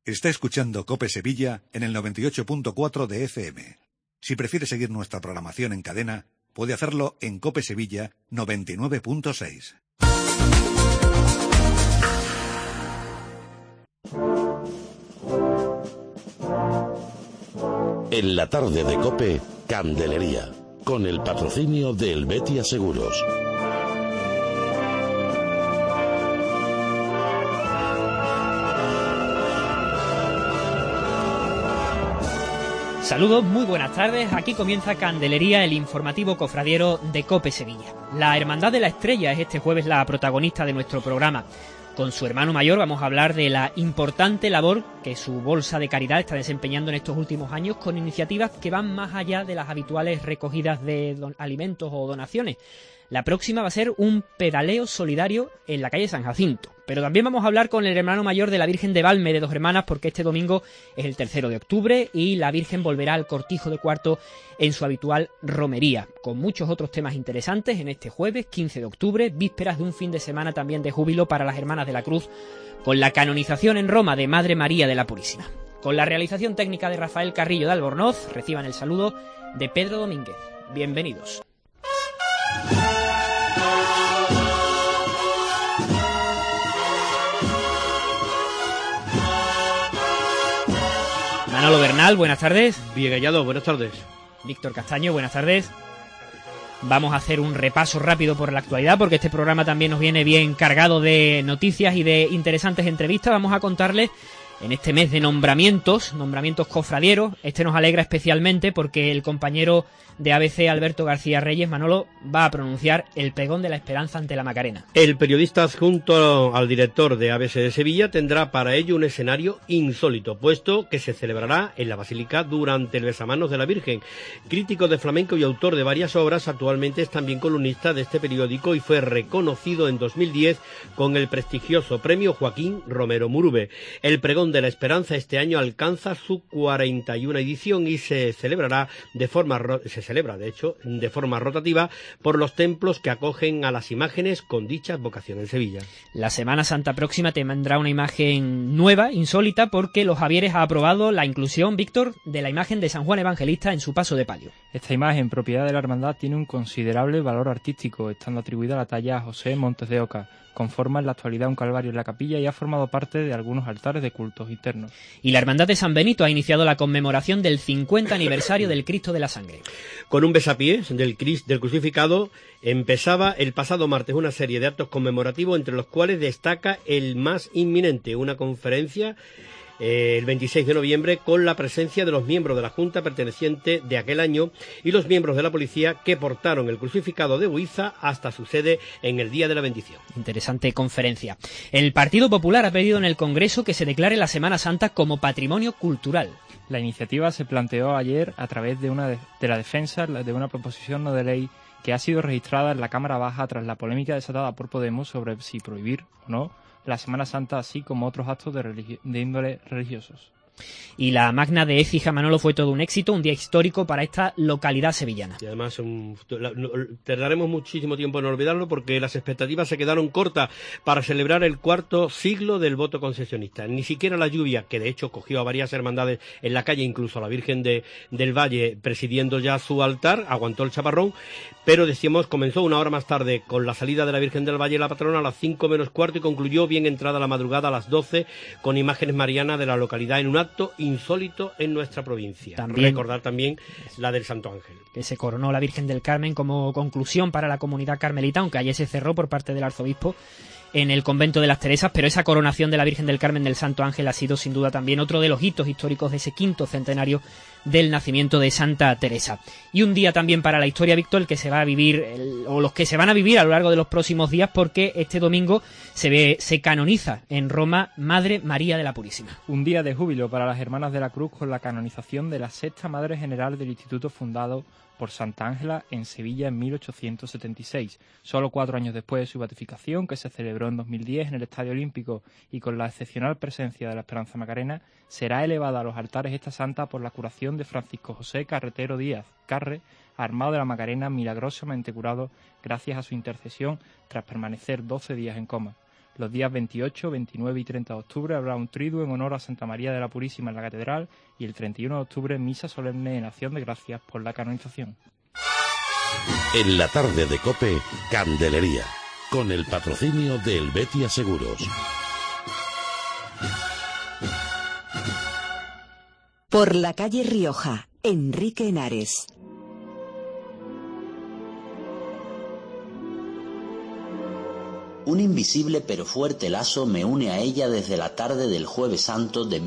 Está escuchando COPE Sevilla en el 98.4 de FM. Si prefiere seguir nuestra programación en cadena, puede hacerlo en COPE Sevilla 99.6. En la tarde de COPE, Candelería, con el patrocinio de Helvetia Seguros. Saludos, muy buenas tardes. Aquí comienza Candelería, el informativo cofradiero de COPE Sevilla. La Hermandad de la Estrella es este jueves la protagonista de nuestro programa. Con su hermano mayor vamos a hablar de la importante labor que su bolsa de caridad está desempeñando en estos últimos años, con iniciativas que van más allá de las habituales recogidas de alimentos o donaciones. La próxima va a ser un pedaleo solidario en la calle San Jacinto. Pero también vamos a hablar con el hermano mayor de la Virgen de Valme de Dos Hermanas, porque este domingo es el 3 de octubre y la Virgen volverá al Cortijo de Cuarto en su habitual romería, con muchos otros temas interesantes en este jueves 15 de octubre, vísperas de un fin de semana también de júbilo para las Hermanas de la Cruz, con la canonización en Roma de Madre María de la Purísima. Con la realización técnica de Rafael Carrillo de Albornoz, reciban el saludo de Pedro Domínguez. Bienvenidos. Manolo Bernal, buenas tardes. Bien hallado, buenas tardes. Víctor Castaño, buenas tardes. Vamos a hacer un repaso rápido por la actualidad, porque este programa también nos viene bien cargado de noticias y de interesantes entrevistas. Vamos a contarles en este mes de nombramientos cofradieros. Este nos alegra especialmente porque el compañero de ABC, Alberto García Reyes, Manolo, va a pronunciar el pregón de la esperanza ante la Macarena. El periodista adjunto al director de ABC de Sevilla tendrá para ello un escenario insólito, puesto que se celebrará en la Basílica durante el besamanos de la Virgen. Crítico de flamenco y autor de varias obras, actualmente es también columnista de este periódico y fue reconocido en 2010 con el prestigioso premio Joaquín Romero Murube. El pregón de la esperanza este año alcanza su 41 edición y se celebra de forma rotativa por los templos que acogen a las imágenes con dicha vocación en Sevilla. La Semana Santa próxima tendrá una imagen nueva, insólita, porque los Javieres ha aprobado la inclusión, Víctor, de la imagen de San Juan Evangelista en su paso de palio. Esta imagen, propiedad de la hermandad, tiene un considerable valor artístico, estando atribuida a la talla José Montes de Oca. Conforma en la actualidad un calvario en la capilla y ha formado parte de algunos altares de cultos internos. Y la Hermandad de San Benito ha iniciado la conmemoración del 50 aniversario del Cristo de la Sangre. Con un besapiés del crucificado empezaba el pasado martes una serie de actos conmemorativos, entre los cuales destaca el más inminente, una conferencia el 26 de noviembre con la presencia de los miembros de la Junta perteneciente de aquel año y los miembros de la policía que portaron el crucificado de Huiza hasta su sede en el día de la bendición. Interesante conferencia. El Partido Popular ha pedido en el Congreso que se declare la Semana Santa como patrimonio cultural. La iniciativa se planteó ayer a través de la defensa de una proposición no de ley que ha sido registrada en la Cámara Baja tras la polémica desatada por Podemos sobre si prohibir o no la Semana Santa, así como otros actos de índole religiosos. Y la Magna de Écija, Manolo, fue todo un éxito, un día histórico para esta localidad sevillana. Y además tardaremos muchísimo tiempo en olvidarlo porque las expectativas se quedaron cortas para celebrar el 4º siglo del voto concesionista. Ni siquiera la lluvia, que de hecho cogió a varias hermandades en la calle, incluso a la Virgen del Valle presidiendo ya su altar, aguantó el chaparrón, pero decíamos, comenzó una hora más tarde con la salida de la Virgen del Valle, la patrona, a las 5 menos cuarto, y concluyó bien entrada la madrugada a las 12 con imágenes marianas de la localidad en un acto insólito en nuestra provincia. Recordar también la del Santo Ángel, que se coronó la Virgen del Carmen como conclusión para la comunidad carmelita, aunque ayer se cerró por parte del arzobispo en el convento de las Teresas, pero esa coronación de la Virgen del Carmen del Santo Ángel ha sido sin duda también otro de los hitos históricos de ese 5º centenario del nacimiento de Santa Teresa. Y un día también para la historia, Víctor, el que se va a vivir, o los que se van a vivir a lo largo de los próximos días, porque este domingo se canoniza en Roma Madre María de la Purísima. Un día de júbilo para las Hermanas de la Cruz con la canonización de la 6ª Madre General del Instituto fundado por Santa Ángela en Sevilla en 1876, solo 4 años después de su beatificación, que se celebró en 2010 en el Estadio Olímpico, y con la excepcional presencia de la Esperanza Macarena, será elevada a los altares esta santa por la curación de Francisco José Carretero Díaz, Carre, armado de la Macarena, milagrosamente curado gracias a su intercesión tras permanecer 12 días en coma. Los días 28, 29 y 30 de octubre habrá un triduo en honor a Santa María de la Purísima en la Catedral y el 31 de octubre misa solemne en acción de gracias por la canonización. En la tarde de COPE, Candelería, con el patrocinio de Helvetia Seguros. Por la calle Rioja, Enrique Henares. Un invisible pero fuerte lazo me une a ella desde la tarde del Jueves Santo de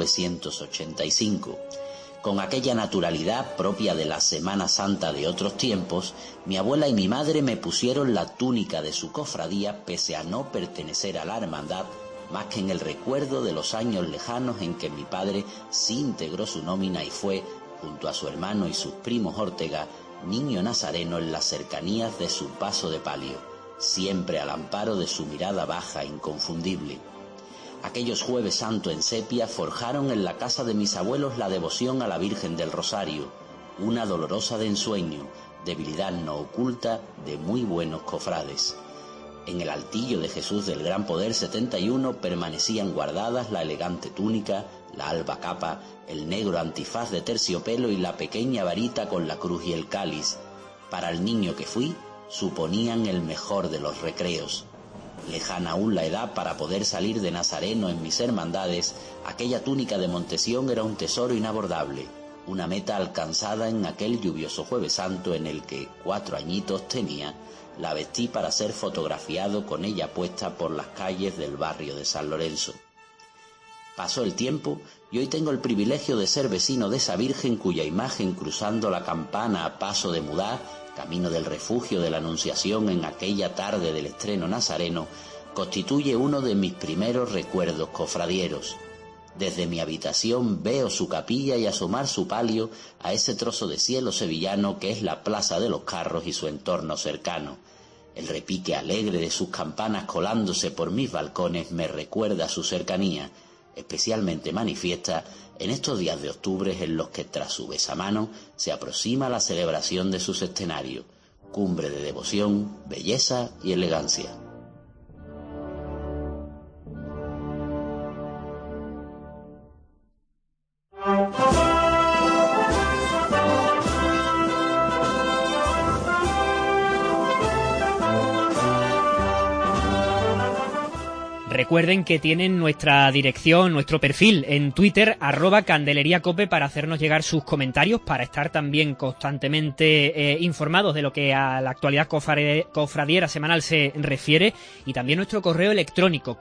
1985. Con aquella naturalidad propia de la Semana Santa de otros tiempos, mi abuela y mi madre me pusieron la túnica de su cofradía pese a no pertenecer a la hermandad, más que en el recuerdo de los años lejanos en que mi padre sí integró su nómina y fue, junto a su hermano y sus primos Ortega, niño nazareno en las cercanías de su paso de palio, siempre al amparo de su mirada baja e inconfundible. Aquellos Jueves Santo en sepia forjaron en la casa de mis abuelos la devoción a la Virgen del Rosario, una dolorosa de ensueño, debilidad no oculta de muy buenos cofrades. En el altillo de Jesús del Gran Poder 71 permanecían guardadas la elegante túnica, la alba capa, el negro antifaz de terciopelo y la pequeña varita con la cruz y el cáliz. Para el niño que fui, suponían el mejor de los recreos. Lejana aún la edad para poder salir de nazareno en mis hermandades, aquella túnica de Montesión era un tesoro inabordable, una meta alcanzada en aquel lluvioso Jueves Santo en el que 4 añitos tenía. La vestí para ser fotografiado con ella puesta por las calles del barrio de San Lorenzo. Pasó el tiempo y hoy tengo el privilegio de ser vecino de esa Virgen cuya imagen, cruzando la Campana a paso de Mudá, camino del refugio de la Anunciación en aquella tarde del estreno nazareno, constituye uno de mis primeros recuerdos cofradieros. Desde mi habitación veo su capilla y asomar su palio a ese trozo de cielo sevillano que es la Plaza de los Carros y su entorno cercano. El repique alegre de sus campanas colándose por mis balcones me recuerda su cercanía, especialmente manifiesta en estos días de octubre en los que tras su besamano se aproxima la celebración de su centenario, cumbre de devoción, belleza y elegancia. Recuerden que tienen nuestra dirección, nuestro perfil en Twitter, @CandeleriaCope, para hacernos llegar sus comentarios, para estar también constantemente informados de lo que a la actualidad cofradiera semanal se refiere, y también nuestro correo electrónico,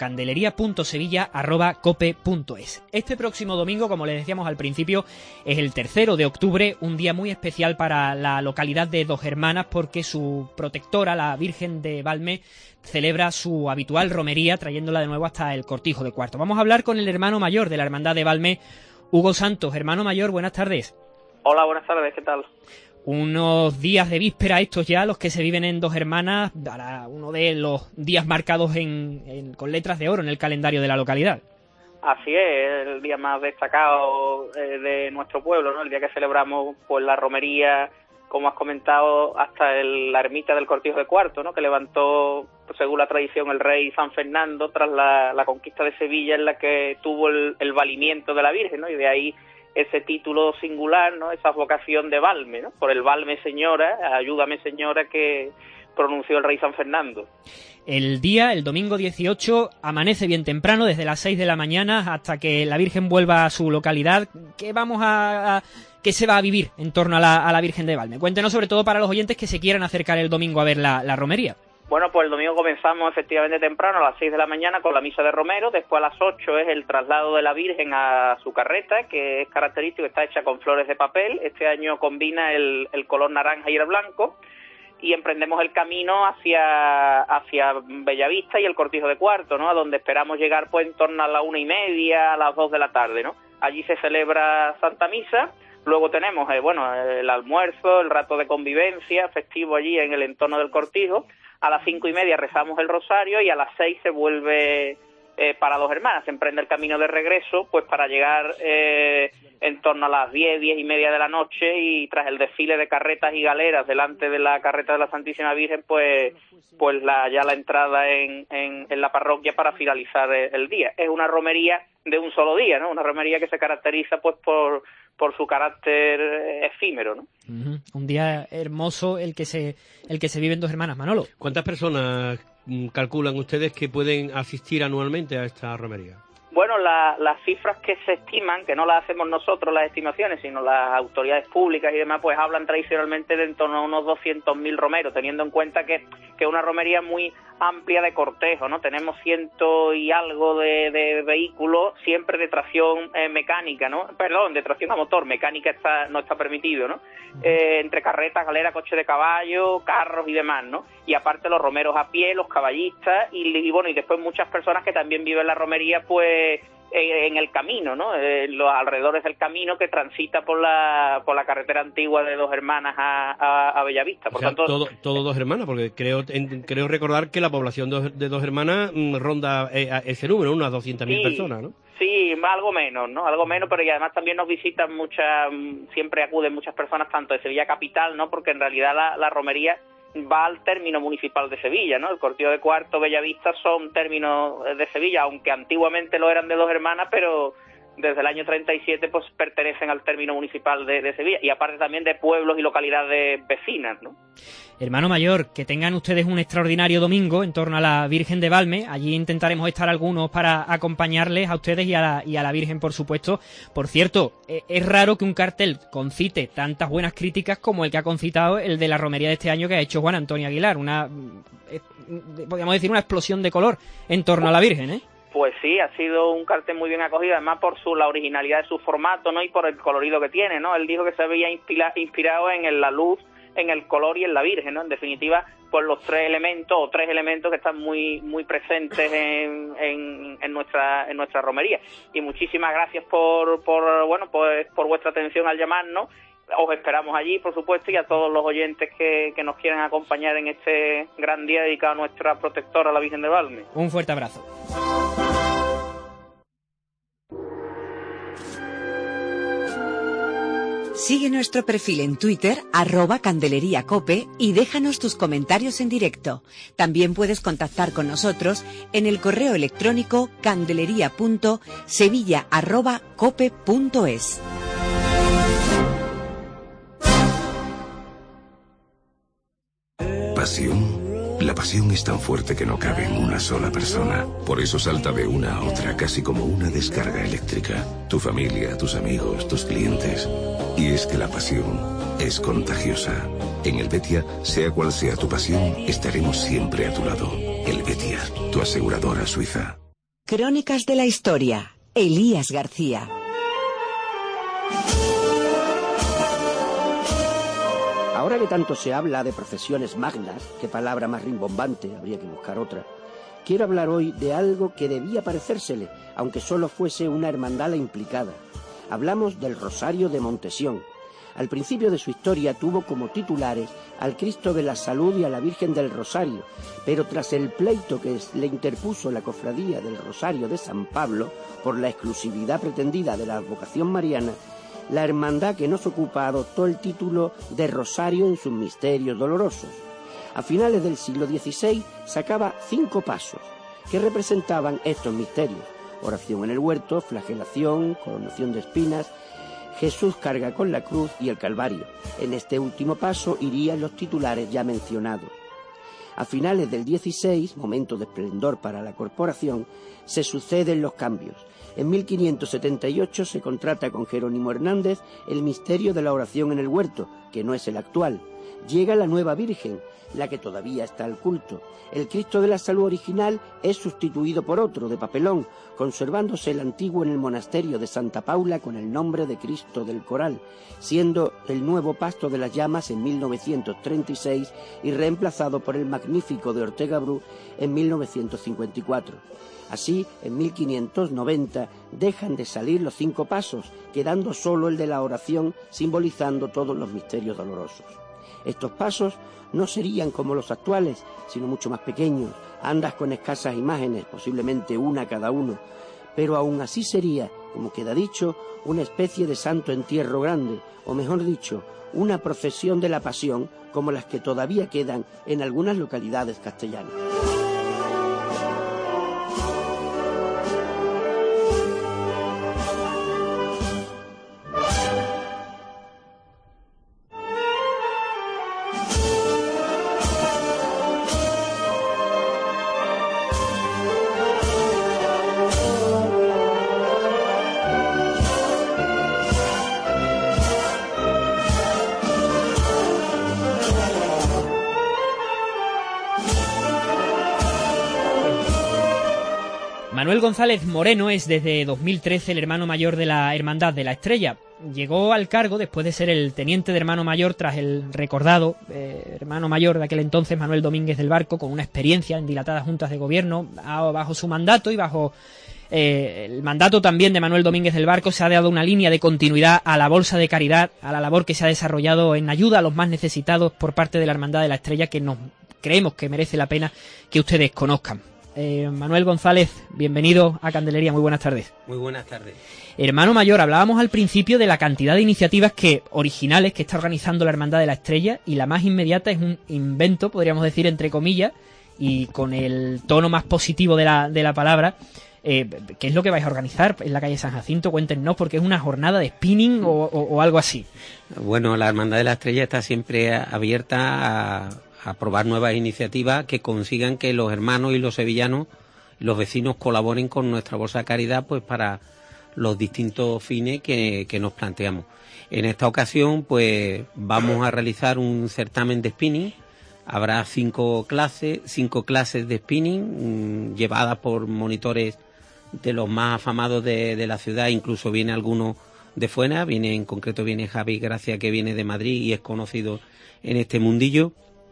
candeleria.sevilla@cope.es. Este próximo domingo, como les decíamos al principio, es el 3 de octubre, un día muy especial para la localidad de Dos Hermanas, porque su protectora, la Virgen de Valme, celebra su habitual romería, trayéndola de nuevo hasta el Cortijo de Cuarto. Vamos a hablar con el hermano mayor de la Hermandad de Valme, Hugo Santos. Hermano mayor, buenas tardes. Hola, buenas tardes, ¿qué tal? Unos días de víspera estos ya, los que se viven en Dos Hermanas, para uno de los días marcados con letras de oro en el calendario de la localidad. Así es, el día más destacado de nuestro pueblo, ¿no? El día que celebramos pues la romería, como has comentado, hasta la ermita del Cortijo de Cuarto, ¿no? Que levantó, pues, según la tradición, el rey San Fernando tras la conquista de Sevilla, en la que tuvo el valimiento de la Virgen, ¿no? Y de ahí ese título singular, ¿no? Esa vocación de Valme, ¿no? Por el Valme Señora, ayúdame Señora, que pronunció el rey San Fernando. El día, el domingo 18, amanece bien temprano, desde las 6 de la mañana hasta que la Virgen vuelva a su localidad. ¿Qué se va a vivir en torno a la Virgen de Valme? Cuéntenos, sobre todo para los oyentes que se quieran acercar el domingo a ver la romería. Bueno, pues el domingo comenzamos efectivamente temprano, a las 6 de la mañana, con la misa de Romero. Después a las 8 es el traslado de la Virgen a su carreta, que es característico, está hecha con flores de papel. Este año combina el color naranja y el blanco. Y emprendemos el camino hacia Bellavista y el Cortijo de Cuarto, ¿no? A donde esperamos llegar pues en torno a la 1:30, a las 2 de la tarde, ¿no? Allí se celebra Santa Misa. Luego tenemos el almuerzo, el rato de convivencia festivo allí en el entorno del Cortijo. A las 5:30 rezamos el rosario y a las 6 se vuelve para Dos Hermanas. Se emprende el camino de regreso, pues para llegar en torno a las 10, 10 y media de la noche, y tras el desfile de carretas y galeras delante de la carreta de la Santísima Virgen, pues ya la entrada en la parroquia para finalizar el día. Es una romería de un solo día, ¿no? Una romería que se caracteriza pues por su carácter efímero, ¿no? Un día hermoso el que se vive en Dos Hermanas, Manolo. ¿Cuántas personas calculan ustedes que pueden asistir anualmente a esta romería? Bueno, las cifras que se estiman, que no las hacemos nosotros las estimaciones, sino las autoridades públicas y demás, pues hablan tradicionalmente de en torno a unos 200.000 romeros, teniendo en cuenta que es una romería muy amplia de cortejo, ¿no? Tenemos ciento y algo de vehículos, siempre de tracción mecánica, ¿no? Perdón, de tracción a motor, mecánica no está permitido, ¿no? Entre carretas, galeras, coches de caballo, carros y demás, ¿no? Y aparte los romeros a pie, los caballistas y bueno, y después muchas personas que también viven la romería, pues en el camino, ¿no? Los alrededores del camino que transita por la carretera antigua de Dos Hermanas a Bellavista. Por tanto, todo Dos Hermanas, porque creo recordar que la población de Dos Hermanas ronda ese número, unas 200.000 personas, ¿no? Sí, algo menos, ¿no? Algo menos, pero y además también nos visitan siempre acuden muchas personas tanto de Sevilla capital, ¿no? Porque en realidad la romería va al término municipal de Sevilla, ¿no? El Cortillo de Cuarto, Bellavista son términos de Sevilla, aunque antiguamente lo eran de Dos Hermanas, pero desde el año 37 pues pertenecen al término municipal de Sevilla, y aparte también de pueblos y localidades vecinas, ¿no? Hermano mayor, que tengan ustedes un extraordinario domingo en torno a la Virgen de Valme. Allí intentaremos estar algunos para acompañarles a ustedes y a la Virgen, por supuesto. Por cierto, es raro que un cartel concite tantas buenas críticas como el que ha concitado el de la romería de este año que ha hecho Juan Antonio Aguilar. Podríamos decir, una explosión de color en torno a la Virgen, ¿eh? Pues sí, ha sido un cartel muy bien acogido, además por la originalidad de su formato, ¿no? Y por el colorido que tiene, ¿no? Él dijo que se había inspirado en la luz, en el color y en la Virgen, ¿no? En definitiva, pues los tres elementos que están muy muy presentes en nuestra romería. Y muchísimas gracias por vuestra atención al llamarnos. Os esperamos allí, por supuesto, y a todos los oyentes que nos quieran acompañar en este gran día dedicado a nuestra protectora, la Virgen de Valme. Un fuerte abrazo. Sigue nuestro perfil en Twitter, @CandeleriaCope, y déjanos tus comentarios en directo. También puedes contactar con nosotros en el correo electrónico candeleria.sevilla@cope.es. ¿Pasión? La pasión es tan fuerte que no cabe en una sola persona. Por eso salta de una a otra, casi como una descarga eléctrica. Tu familia, tus amigos, tus clientes. Y es que la pasión es contagiosa. En Helvetia, sea cual sea tu pasión, estaremos siempre a tu lado. Helvetia, tu aseguradora suiza. Crónicas de la historia. Elías García. Ahora que tanto se habla de procesiones magnas, qué palabra más rimbombante, habría que buscar otra, quiero hablar hoy de algo que debía parecérsele, aunque solo fuese una hermandad la implicada. Hablamos del Rosario de Montesión. Al principio de su historia tuvo como titulares al Cristo de la Salud y a la Virgen del Rosario, pero tras el pleito que le interpuso la cofradía del Rosario de San Pablo por la exclusividad pretendida de la advocación mariana, la hermandad que nos ocupa adoptó el título de Rosario en sus misterios dolorosos. A finales del siglo XVI sacaba 5 pasos que representaban estos misterios: oración en el huerto, flagelación, coronación de espinas, Jesús carga con la cruz y el Calvario. En este último paso irían los titulares ya mencionados. A finales del XVI, momento de esplendor para la corporación, se suceden los cambios. En 1578 se contrata con Jerónimo Hernández el misterio de la oración en el huerto, que no es el actual. Llega la nueva Virgen, la que todavía está al culto. El Cristo de la Salud original es sustituido por otro, de papelón, conservándose el antiguo en el monasterio de Santa Paula con el nombre de Cristo del Coral, siendo el nuevo Pasto de las Llamas en 1936 y reemplazado por el magnífico de Ortega Bru en 1954. Así, en 1590 dejan de salir los 5 pasos, quedando solo el de la oración, simbolizando todos los misterios dolorosos. Estos pasos no serían como los actuales, sino mucho más pequeños, andas con escasas imágenes, posiblemente una cada uno, pero aún así sería como queda dicho, una especie de santo entierro grande, o mejor dicho, una procesión de la Pasión como las que todavía quedan en algunas localidades castellanas. Manuel González Moreno es desde 2013 el hermano mayor de la Hermandad de la Estrella. Llegó al cargo después de ser el teniente de hermano mayor tras el recordado hermano mayor de aquel entonces, Manuel Domínguez del Barco, con una experiencia en dilatadas juntas de gobierno. Bajo su mandato y bajo el mandato también de Manuel Domínguez del Barco se ha dado una línea de continuidad a la bolsa de caridad, a la labor que se ha desarrollado en ayuda a los más necesitados por parte de la Hermandad de la Estrella, que nos creemos que merece la pena que ustedes conozcan. Manuel González, bienvenido a Candelería, muy buenas tardes. Muy buenas tardes. Hermano mayor, hablábamos al principio de la cantidad de iniciativas originales que está organizando la Hermandad de la Estrella, y la más inmediata es un invento, podríamos decir entre comillas, y con el tono más positivo de la palabra. ¿Qué es lo que vais a organizar en la calle San Jacinto? Cuéntenos, porque es una jornada de spinning o algo así. Bueno, la Hermandad de la Estrella está siempre abierta a probar nuevas iniciativas que consigan que los hermanos y los sevillanos, los vecinos, colaboren con nuestra bolsa de caridad, pues para los distintos fines que nos planteamos. En esta ocasión, pues vamos a realizar un certamen de spinning. Habrá 5 clases de spinning llevadas por monitores de los más afamados de la ciudad. Incluso viene alguno de fuera, en concreto viene Javi Gracia, que viene de Madrid y es conocido en este mundillo.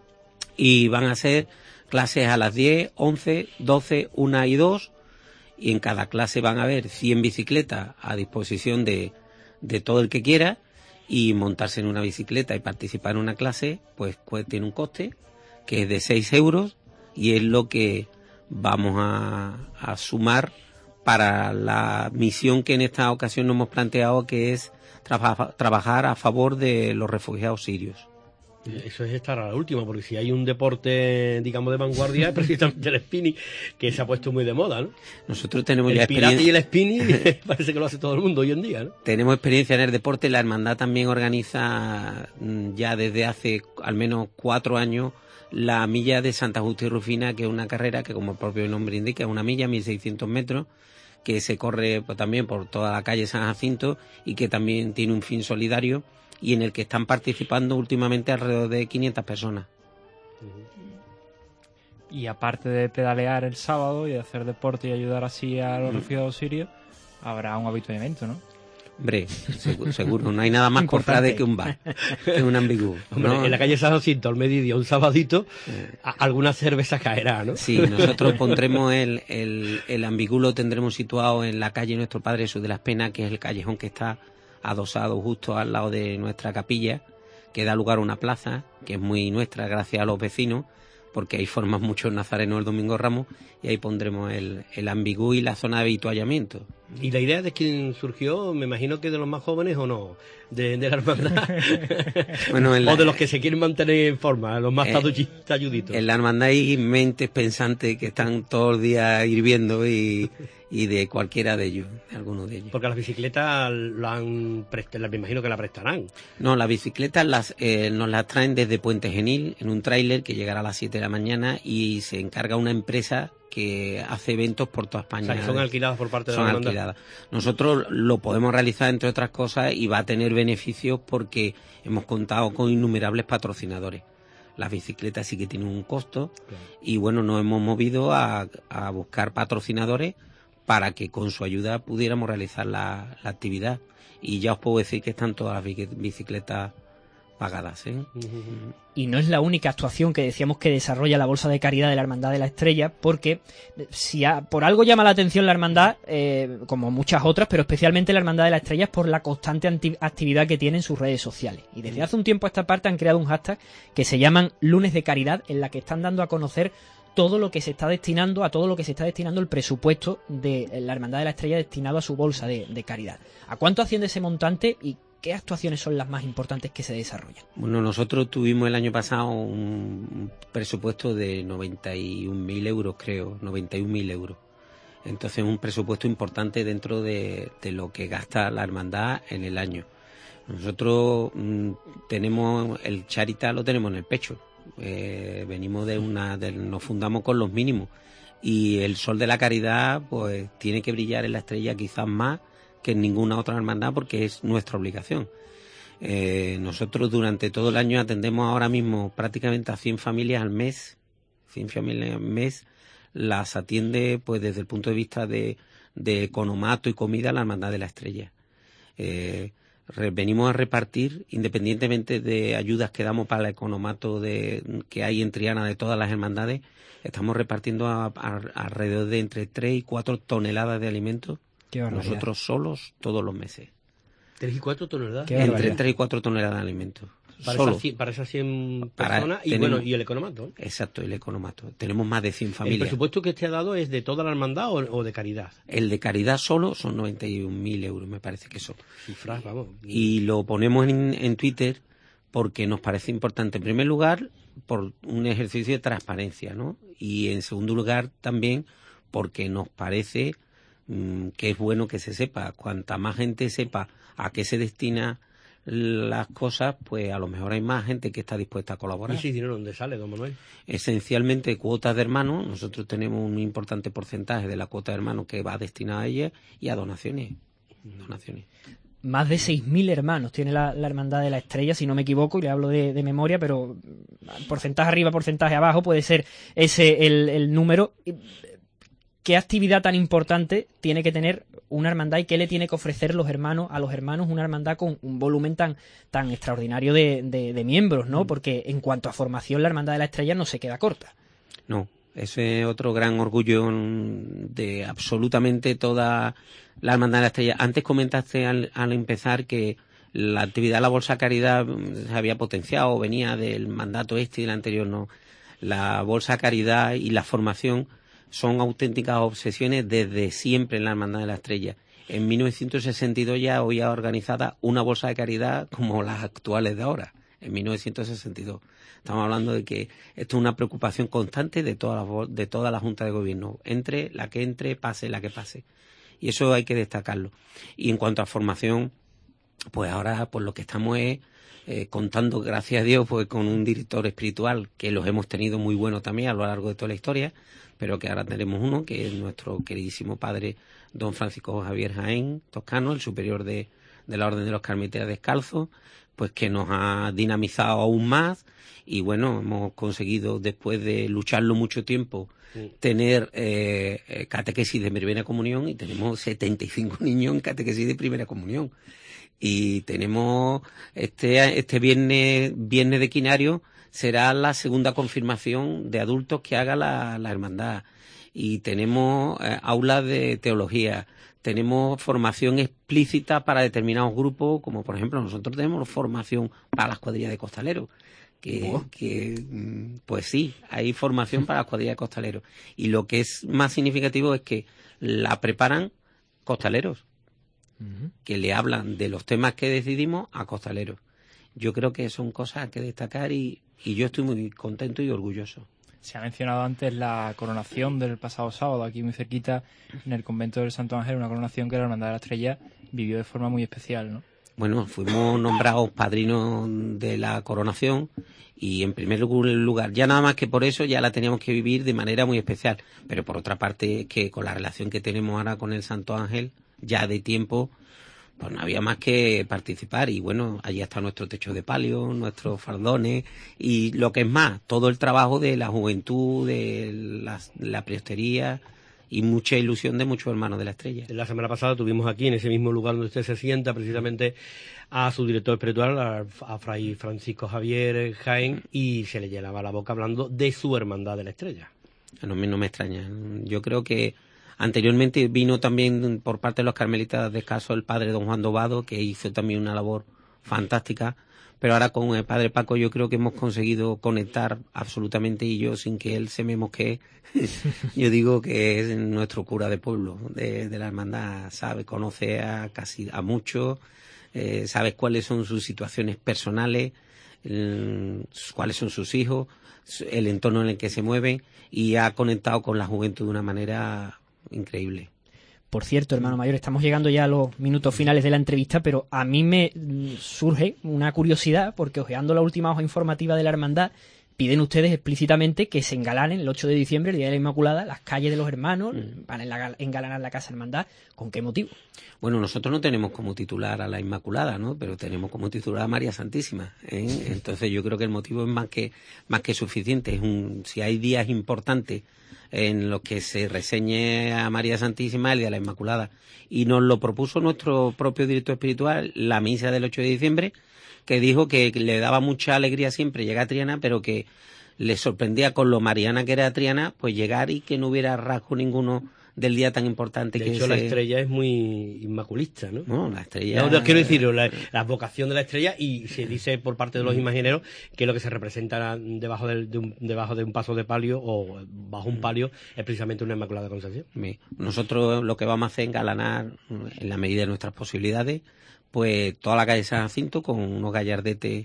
Y van a ser clases a las 10, 11, 12, 1 y 2, y en cada clase van a haber 100 bicicletas a disposición de todo el que quiera, y montarse en una bicicleta y participar en una clase, pues tiene un coste que es de 6 euros, y es lo que vamos a sumar para la misión que en esta ocasión nos hemos planteado, que es trabajar a favor de los refugiados sirios. Eso es estar a la última, porque si hay un deporte, digamos, de vanguardia, es precisamente el spinning, que se ha puesto muy de moda, ¿no? Nosotros tenemos el pirata y el spinning parece que lo hace todo el mundo hoy en día, ¿no? Tenemos experiencia en el deporte. La hermandad también organiza ya desde hace al menos 4 años la milla de Santa Justa y Rufina, que es una carrera que, como el propio nombre indica, es una milla, 1.600 metros, que se corre también por toda la calle San Jacinto y que también tiene un fin solidario, y en el que están participando últimamente alrededor de 500 personas. Y aparte de pedalear el sábado y de hacer deporte y ayudar así a los refugiados sirios, habrá un avituallamiento, ¿no? Hombre, seguro, no hay nada más cofrade que un bar, que un ambigú. Hombre, ¿no? En la calle San Jacinto, al mediodía, un sabadito, alguna cerveza caerá, ¿no? Sí, nosotros pondremos el ambigú, lo tendremos situado en la calle Nuestro Padre Jesús de las Penas, que es el callejón que está adosado justo al lado de nuestra capilla, que da lugar a una plaza, que es muy nuestra gracias a los vecinos, porque ahí forman muchos nazarenos el Domingo Ramos, y ahí pondremos el ambigú y la zona de avituallamiento. ¿Y la idea de quién surgió? Me imagino que de los más jóvenes, ¿o no? De la hermandad. Bueno, o de los que se quieren mantener en forma, los más talluditos. En la hermandad hay mentes pensantes que están todos los días hirviendo, y de cualquiera de ellos, de alguno de ellos. Porque las bicicletas me imagino que la prestarán. No, las bicicletas nos las traen desde Puente Genil en un tráiler que llegará a las 7 de la mañana, y se encarga una empresa que hace eventos por toda España. O sea, que son alquiladas por parte de la hermandad. Son alquiladas. Nosotros lo podemos realizar, entre otras cosas, y va a tener beneficios porque hemos contado con innumerables patrocinadores. Las bicicletas sí que tienen un costo, claro. Y bueno, nos hemos movido a buscar patrocinadores para que con su ayuda pudiéramos realizar la actividad. Y ya os puedo decir que están todas las bicicletas pagadas, ¿eh? Y no es la única actuación que decíamos que desarrolla la Bolsa de Caridad de la Hermandad de la Estrella, porque si por algo llama la atención la Hermandad, como muchas otras, pero especialmente la Hermandad de la Estrella, es por la constante actividad que tiene en sus redes sociales. Y desde hace un tiempo a esta parte han creado un hashtag que se llaman Lunes de Caridad, en la que están dando a conocer todo lo que se está destinando, el presupuesto de la Hermandad de la Estrella destinado a su bolsa de caridad. ¿A cuánto asciende ese montante y qué actuaciones son las más importantes que se desarrollan? Bueno, nosotros tuvimos el año pasado un presupuesto de 91.000 euros, creo, 91.000 euros. Entonces, un presupuesto importante dentro de lo que gasta la hermandad en el año. Nosotros tenemos el Charita, lo tenemos en el pecho. Venimos nos fundamos con los mínimos, y el sol de la caridad pues tiene que brillar en la estrella quizás más que en ninguna otra hermandad, porque es nuestra obligación. Nosotros durante todo el año atendemos ahora mismo prácticamente a 100 familias al mes. 100 familias al mes las atiende pues desde el punto de vista de economato y comida la Hermandad de la Estrella. Venimos a repartir, independientemente de ayudas que damos para el economato que hay en Triana de todas las hermandades, estamos repartiendo alrededor de entre 3 y 4 toneladas de alimentos, nosotros solos, todos los meses. 3 y 4 toneladas. Entre 3 y 4 toneladas de alimentos. Para esas 100 personas y el economato, ¿eh? Exacto, el economato. Tenemos más de 100 familias. ¿El presupuesto que te ha dado es de toda la hermandad o de caridad? El de caridad solo son 91.000 euros, me parece que son. Cifras, vamos. Y lo ponemos en Twitter porque nos parece importante, en primer lugar, por un ejercicio de transparencia, ¿no? Y en segundo lugar también porque nos parece que es bueno que se sepa. Cuanta más gente sepa a qué se destina las cosas, pues a lo mejor hay más gente que está dispuesta a colaborar. ¿Y ese dinero dónde sale, don Manuel? Esencialmente cuotas de hermanos. Nosotros tenemos un importante porcentaje de la cuota de hermanos que va destinada a ella, y a donaciones. Más de 6.000 hermanos tiene la Hermandad de la Estrella, si no me equivoco, y le hablo de memoria, pero porcentaje arriba, porcentaje abajo, puede ser ese el número. ¿Qué actividad tan importante tiene que tener una hermandad y qué le tiene que ofrecer a los hermanos una hermandad con un volumen tan extraordinario de miembros, ¿no? Porque en cuanto a formación, la Hermandad de la Estrella no se queda corta. No, ese es otro gran orgullo de absolutamente toda la Hermandad de la Estrella. Antes comentaste al empezar que la actividad de la Bolsa Caridad se había potenciado, venía del mandato y del anterior, no. La Bolsa Caridad y la formación son auténticas obsesiones desde siempre en la Hermandad de la Estrella. En 1962 ya había organizada una bolsa de caridad como las actuales de ahora, en 1962. Estamos hablando de que esto es una preocupación constante de toda la Junta de Gobierno. Entre la que entre, pase la que pase. Y eso hay que destacarlo. Y en cuanto a formación, pues ahora pues lo que estamos es contando, gracias a Dios, pues con un director espiritual que los hemos tenido muy bueno también a lo largo de toda la historia, pero que ahora tenemos uno, que es nuestro queridísimo padre don Francisco Javier Jaén Toscano, el superior de la Orden de los Carmelitas Descalzos, pues que nos ha dinamizado aún más. Y bueno, hemos conseguido, después de lucharlo mucho tiempo, tener catequesis de primera comunión, y tenemos 75 niños en catequesis de primera comunión. Y tenemos este viernes de quinario será la segunda confirmación de adultos que haga la hermandad. Y tenemos aulas de teología, tenemos formación explícita para determinados grupos, como por ejemplo nosotros tenemos formación para las cuadrillas de costaleros, pues sí, hay formación para las cuadrillas de costaleros. Y lo que es más significativo es que la preparan costaleros, que le hablan de los temas que decidimos a costaleros. Yo creo que son cosas que destacar y yo estoy muy contento y orgulloso. Se ha mencionado antes la coronación del pasado sábado, aquí muy cerquita, en el convento del Santo Ángel, una coronación que la Hermandad de la Estrella vivió de forma muy especial, ¿no? Bueno, fuimos nombrados padrinos de la coronación y en primer lugar, ya nada más que por eso ya la teníamos que vivir de manera muy especial, pero por otra parte que con la relación que tenemos ahora con el Santo Ángel, ya de tiempo, pues no había más que participar. Y bueno, allí está nuestro techo de palio, nuestros fardones y lo que es más, todo el trabajo de la juventud, de la priestería y mucha ilusión de muchos hermanos de la Estrella. La semana pasada tuvimos aquí, en ese mismo lugar donde usted se sienta, precisamente a su director espiritual, a Fray Francisco Javier Jaén, y se le llenaba la boca hablando de su Hermandad de la Estrella. No me extraña. Yo creo que anteriormente vino también por parte de los carmelitas descalzos el padre don Juan Dobado, que hizo también una labor fantástica, pero ahora con el Padre Paco yo creo que hemos conseguido conectar absolutamente, y yo sin que él se me mosquee, yo digo que es nuestro cura de pueblo, de la hermandad, sabe, conoce a muchos, sabe cuáles son sus situaciones personales, cuáles son sus hijos, el entorno en el que se mueven, y ha conectado con la juventud de una manera increíble. Por cierto, hermano mayor, estamos llegando ya a los minutos finales de la entrevista, pero a mí me surge una curiosidad, porque hojeando la última hoja informativa de la hermandad, piden ustedes explícitamente que se engalanen el 8 de diciembre, el Día de la Inmaculada, las calles de los hermanos, van a engalanar la Casa Hermandad. ¿Con qué motivo? Bueno, nosotros no tenemos como titular a la Inmaculada, ¿no? Pero tenemos como titular a María Santísima, ¿eh? Entonces yo creo que el motivo es más que suficiente. Si hay días importantes en los que se reseñe a María Santísima, el Día de la Inmaculada. Y nos lo propuso nuestro propio director espiritual, la misa del 8 de diciembre, que dijo que le daba mucha alegría siempre llegar a Triana, pero que le sorprendía con lo mariana que era Triana, pues llegar y que no hubiera rasgo ninguno del día tan importante. De hecho, la estrella es muy inmaculista, ¿no? No, la estrella... No, quiero decir, la vocación de la estrella, y se dice por parte de los imagineros que lo que se representa debajo de un paso de palio o bajo un palio es precisamente una Inmaculada Concepción. Nosotros lo que vamos a hacer es engalanar, en la medida de nuestras posibilidades, pues toda la calle San Jacinto con unos gallardetes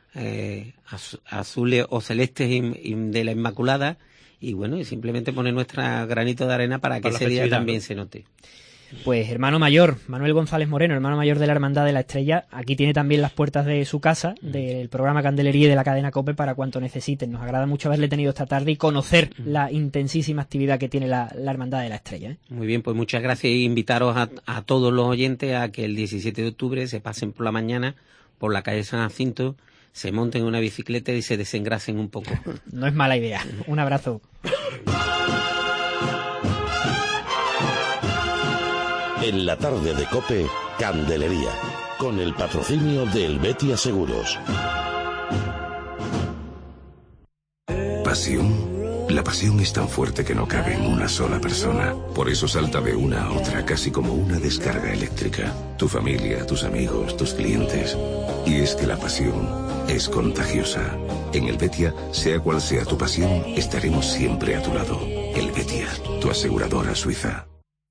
azules o celestes de la Inmaculada, y bueno, y simplemente poner nuestra granito de arena para que ese día también se note. Pues hermano mayor, Manuel González Moreno, hermano mayor de la Hermandad de la Estrella, aquí tiene también las puertas de su casa, del programa Candelería y de la cadena COPE para cuanto necesiten. Nos agrada mucho haberle tenido esta tarde y conocer la intensísima actividad que tiene la Hermandad de la Estrella, ¿eh? Muy bien, pues muchas gracias, y invitaros a todos los oyentes a que el 17 de octubre se pasen por la mañana por la calle San Jacinto, se monten en una bicicleta y se desengrasen un poco. No es mala idea. Un abrazo. En la tarde de COPE, Candelería, con el patrocinio de Helvetia Seguros. Pasión. La pasión es tan fuerte que no cabe en una sola persona. Por eso salta de una a otra, casi como una descarga eléctrica. Tu familia, tus amigos, tus clientes. Y es que la pasión es contagiosa. En Helvetia, sea cual sea tu pasión, estaremos siempre a tu lado. Helvetia, tu aseguradora suiza.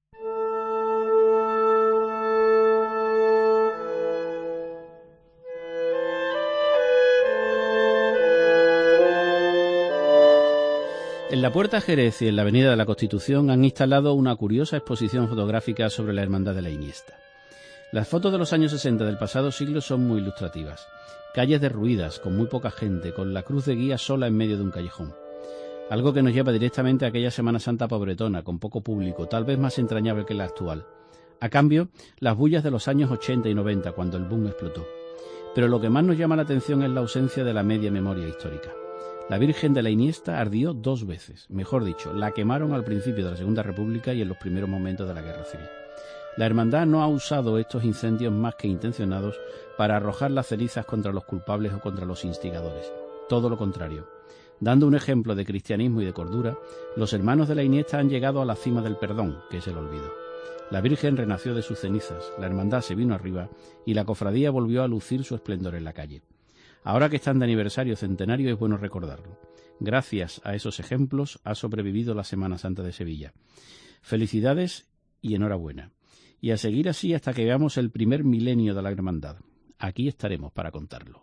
En la Puerta Jerez y en la Avenida de la Constitución han instalado una curiosa exposición fotográfica sobre la Hermandad de la Iniesta. Las fotos de los años 60 del pasado siglo son muy ilustrativas. Calles derruidas, con muy poca gente, con la cruz de guía sola en medio de un callejón. Algo que nos lleva directamente a aquella Semana Santa pobretona, con poco público, tal vez más entrañable que la actual. A cambio, las bullas de los años 80 y 90, cuando el boom explotó. Pero lo que más nos llama la atención es la ausencia de la media memoria histórica. La Virgen de la Iniesta ardió 2 veces, mejor dicho, la quemaron al principio de la Segunda República y en los primeros momentos de la Guerra Civil. La Hermandad no ha usado estos incendios más que intencionados para arrojar las cenizas contra los culpables o contra los instigadores. Todo lo contrario. Dando un ejemplo de cristianismo y de cordura, los hermanos de la Iniesta han llegado a la cima del perdón, que es el olvido. La Virgen renació de sus cenizas, la Hermandad se vino arriba y la cofradía volvió a lucir su esplendor en la calle. Ahora que están de aniversario centenario es bueno recordarlo. Gracias a esos ejemplos ha sobrevivido la Semana Santa de Sevilla. Felicidades y enhorabuena. Y a seguir así hasta que veamos el primer milenio de la Hermandad. Aquí estaremos para contarlo.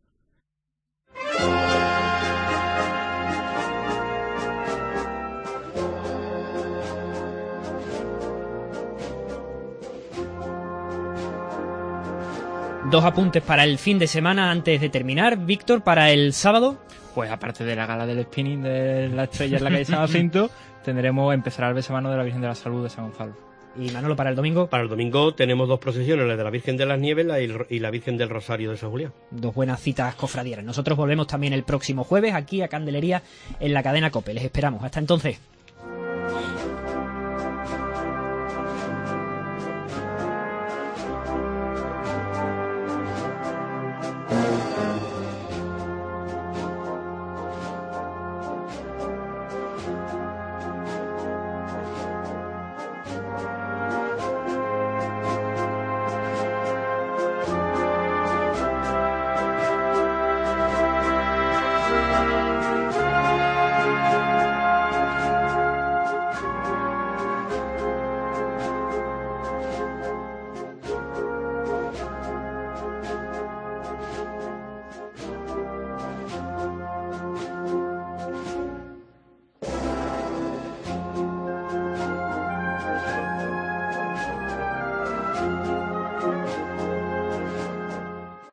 Dos apuntes para el fin de semana antes de terminar. Víctor, para el sábado. Pues aparte de la gala del spinning de la Estrella en la calle San Jacinto, empezará el besamano de la Virgen de la Salud de San Gonzalo. ¿Y Manolo, para el domingo? Para el domingo tenemos 2 procesiones, la de la Virgen de las Nieves y la Virgen del Rosario de San Julián. 2 buenas citas cofradieras. Nosotros volvemos también el próximo jueves aquí a Candelería en la cadena COPE. Les esperamos. Hasta entonces.